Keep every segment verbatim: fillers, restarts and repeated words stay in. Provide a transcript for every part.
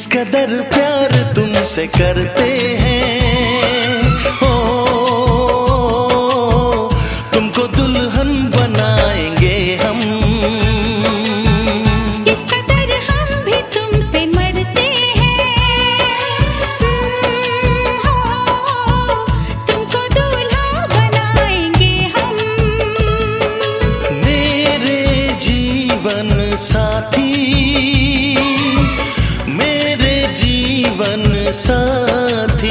कदर प्यार तुमसे करते हैं, हो तुमको दुल्हन बनाएंगे हम। इस कदर हम भी तुम पे मरते हैं, हो तुमको दूल्हा बनाएंगे हम। मेरे जीवन साथी, मेरे जीवन साथी,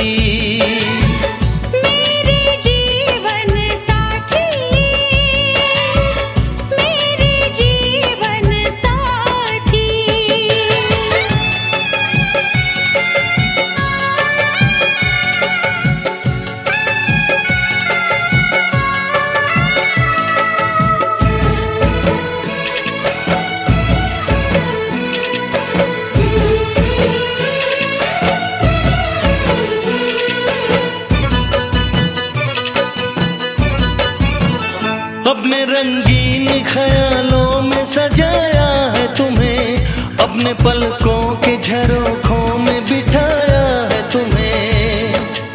मेरे जीवन साथी, मेरे जीवन साथी। अपने रंगीन ख्यालों में सजाया है तुम्हें, अपने पलकों के झरोखों में बिठाया है तुम्हें।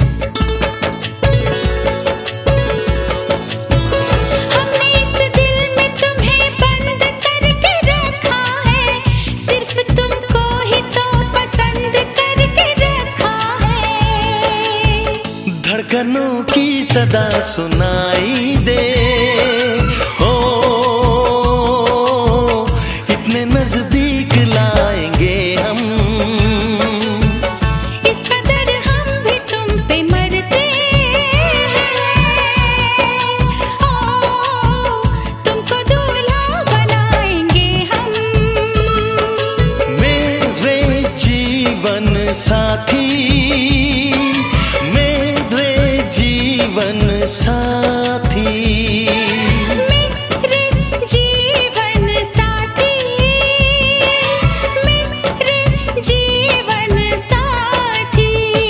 हमने इस दिल में तुम्हें बंद करके रखा है, सिर्फ तुमको ही तो पसंद करके रखा है। धड़कनों की सदा सुनाई दे, हो इतने नजदीक लाएंगे हम। इस कदर हम भी तुम पे मरते हैं, ओ तुमको दूल्हा बनाएंगे हम। मेरे जीवन साथी, मेरे जीवन साथी, मेरे जीवन साथी, मेरे जीवन साथी।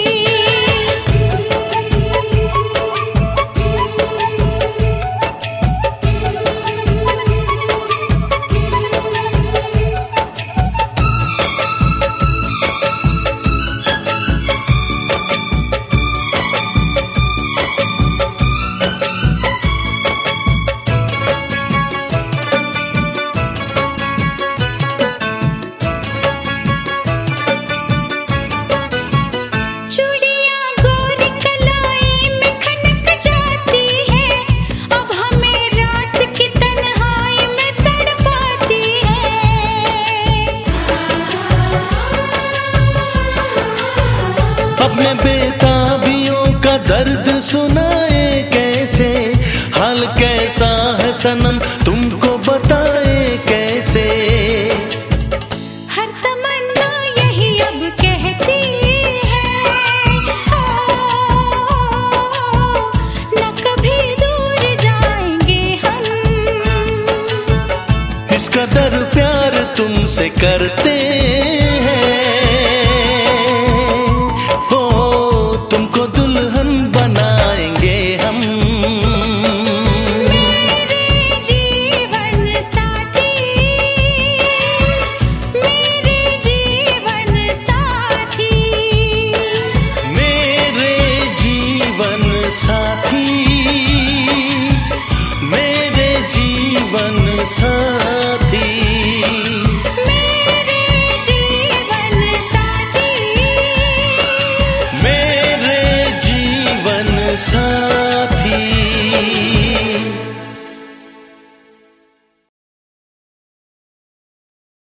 चूड़ियां गोरी कलाई में खनक जाती है, अब हमें रात की तन्हाई में तड़पाती है। अपने बेताबियों का दर्द सुनाए कैसे, हाल कैसा है सनम तुमको बताए कैसे। हर तमन्ना यही अब कहती है, ओ न कभी दूर जाएंगे हम। इस कदर प्यार तुमसे करते हैं, हो तुमको दुल्हन बनाएंगे हम। मेरे जीवन साथी, मेरे जीवन साथी, मेरे जीवन साथी, मेरे जीवन साथी, मेरे जीवन साथी, मेरे जीवन साथी।